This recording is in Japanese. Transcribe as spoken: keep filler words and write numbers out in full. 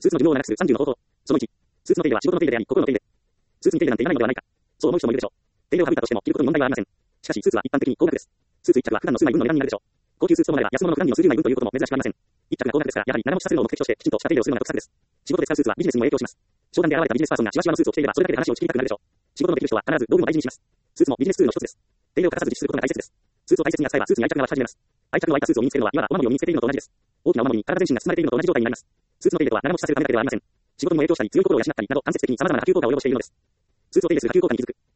スーツの寿命を長くするさんじゅうの方法。そのいち、スーツの手入れは仕事の手入れであり、心の手入れ。スーツに手入れなんていらないのではないか。そう思う人もいるでしょう。手入れを省いたとしても着ることに問題はありません。しかし、スーツは一般的に高額です。スーツ一着は普段の数枚分の値段になるでしょう。高級スーツともなれば安物の普段着の数十枚分ということも珍しくありません。一着が高額ですから、やはり長持ちさせるのを目的としてきちんとした手入れをするのが得策です。仕事で使うスーツはビジネスにも影響します。商談で現れたビジネスパーソンがシワシワのスーツを着ていればそれだけで話を聞きたくなるでしょう。仕事のできる人は必ず道具も大事にします。スーツもビジネスツールの一つです。手入れを欠かさず実施することが大切です。スーツを大切に扱えばスーツに愛着が湧き始めます。愛着の湧いたスーツを身につけるのはいわばお守りを身につけているのと同じです。大きなお守りに体全身が包まれているのと同じ状態になります。スーツの手入れとは長持ちさせるためだけではありません。仕事にも影響したり強い心を養ったりなど間接的に様々な波及効果を及ぼしているのです。スーツを手入れする波及効果に気づく。